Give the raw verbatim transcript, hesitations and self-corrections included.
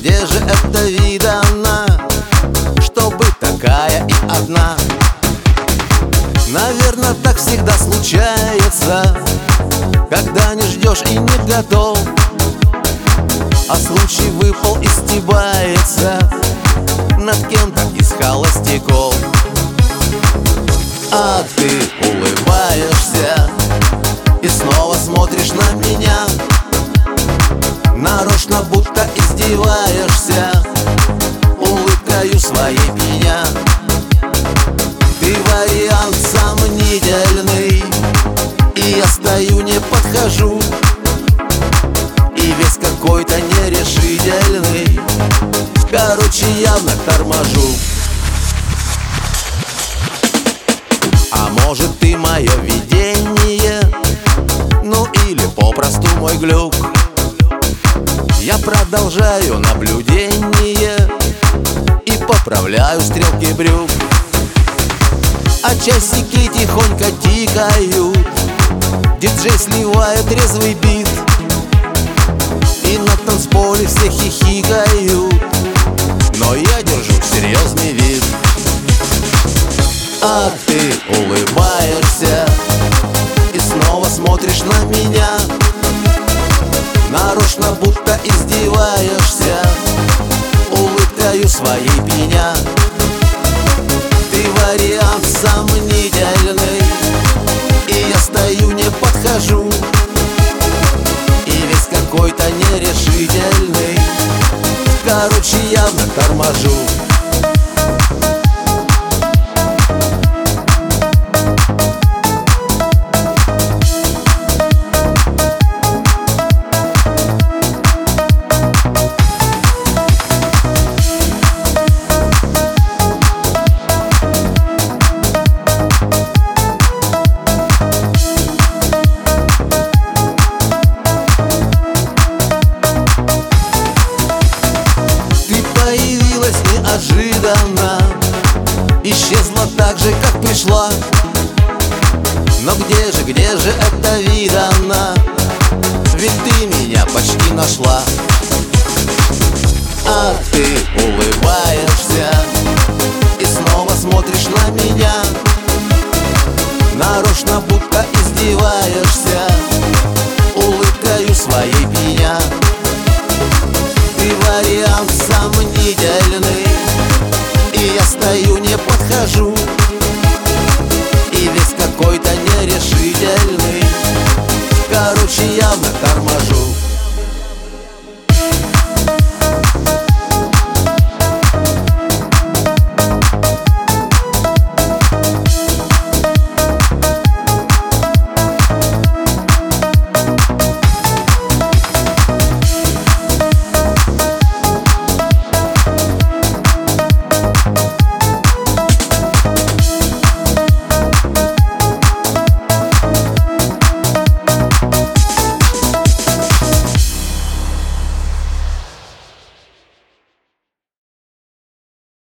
где же это видано, чтобы такая и одна? Наверное, так всегда случается, когда не ждешь и не готов, а случай выпал и стебается над кем-то из холостяков. А ты улыбаешься и снова смотришь на меня, нарочно будто издеваешься улыбкою своей меня. Ты вариант сомнительный, и я стою, не подхожу, и весь какой-то нерешительный. Короче, явно торможу. А может, ты мое видение, ну или попросту мой глюк. Я продолжаю наблюдение и поправляю стрелки брюк, а часики тихонько тикают, диджей сливает резвый бит, и на танцполе все хихикают, но я держу серьезный вид. А ты улыбаешься и снова смотришь на меня, нарочно будто издеваешься улыбкою своей меня. Ты вариант сомнительный, и я стою, не подхожу, и весь какой-то нерешительный. Короче, явно торможу. Неожиданно исчезла так же, как пришла. Но где же, где же это видано? Ведь ты меня почти нашла. А ты улыбаешься и снова смотришь на меня, нарочно будто издеваешься улыбкою своей меня. Ты вариант сомнительный, и я стою, не подхожу, и весь какой-то нерешительный. Короче, явно торможу.